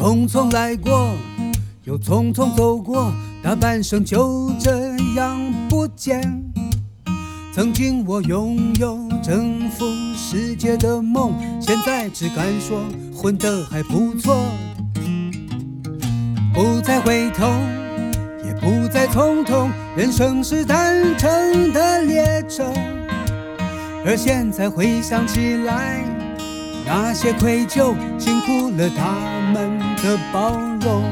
匆匆来过，又匆匆走过，大半生就这样不见。曾经我拥有征服世界的梦，现在只敢说混得还不错。不再回头，也不再匆匆，人生是单程的列车。而现在回想起来，那些愧疚，辛苦了他们的包容。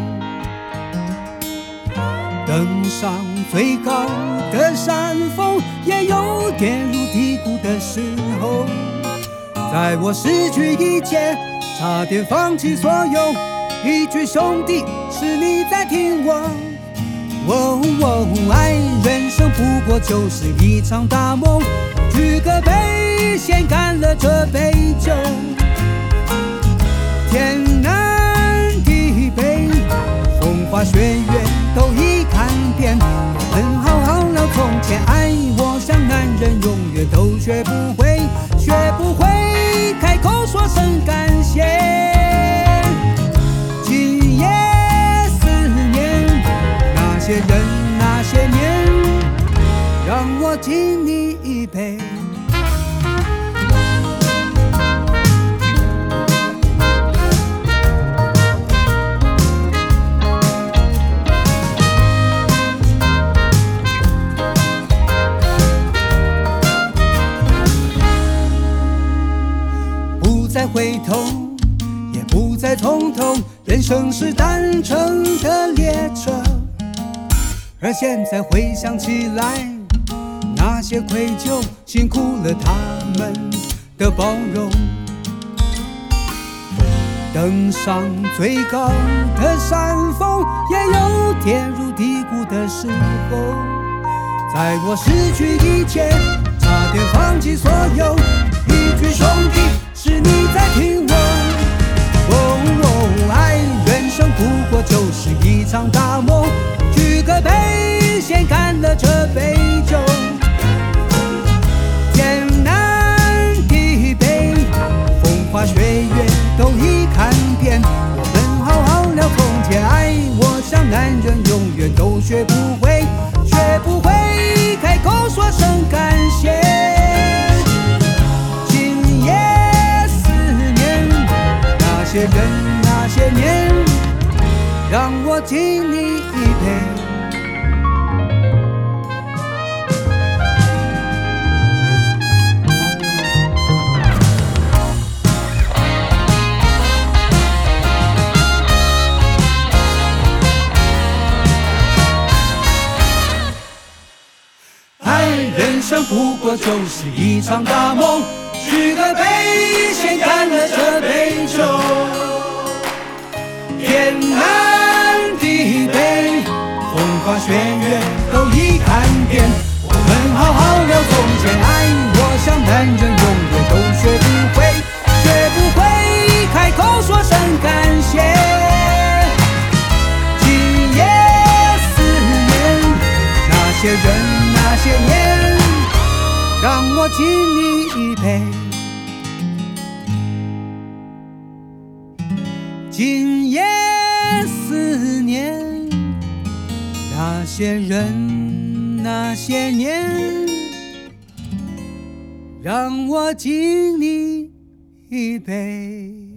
登上最高的山峰，也有跌入低谷的时候。在我失去一切，差点放弃所有，一句兄弟，是你在听我。爱人生不过就是一场大梦，举个杯，先干了这杯酒。天南地北，风花雪月都已看遍，我们好好聊从前。爱我像男人永远都学不会开口说声感谢。今夜思念，那些人那些年，让我敬你一杯。不再回头，也不再匆匆，人生是单程的列车。而现在回想起来，那些愧疚，辛苦了他们的包容。登上最高的山峰，也有跌入低谷的时候。在我失去一切，差点放弃所有，一句兄弟，是你在听我。爱人生不过就是一场大梦，举个杯，先干了这杯酒。天南地北，风花雪月都已看遍，我们好好聊从前。爱我像男人永远都学不会开口说声感谢。今夜思念，那些人那些年，让我敬你一杯。人生不过就是一场大梦，举个杯，先干了这杯酒。天南地北，风花雪月都已看遍，我们好好聊从前。爱我像男人永远都学不会开口说声感谢。今夜思念，那些人那些年，让我敬你一杯。今夜思念，那些人那些年，让我敬你一杯。